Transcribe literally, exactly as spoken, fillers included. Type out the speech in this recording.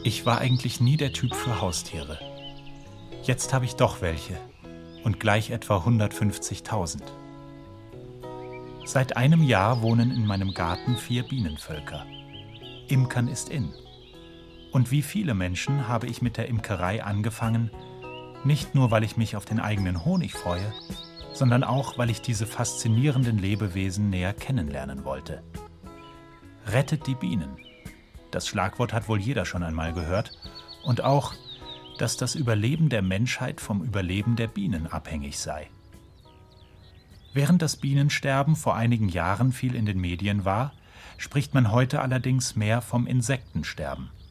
Ich war eigentlich nie der Typ für Haustiere. Jetzt habe ich doch welche und gleich etwa hundertfünfzigtausend. Seit einem Jahr wohnen in meinem Garten vier Bienenvölker. Imkern ist in. Und wie viele Menschen habe ich mit der Imkerei angefangen, nicht nur, weil ich mich auf den eigenen Honig freue, sondern auch, weil ich diese faszinierenden Lebewesen näher kennenlernen wollte. Rettet die Bienen. Das Schlagwort hat wohl jeder schon einmal gehört. Und auch, dass das Überleben der Menschheit vom Überleben der Bienen abhängig sei. Während das Bienensterben vor einigen Jahren viel in den Medien war, spricht man heute allerdings mehr vom Insektensterben.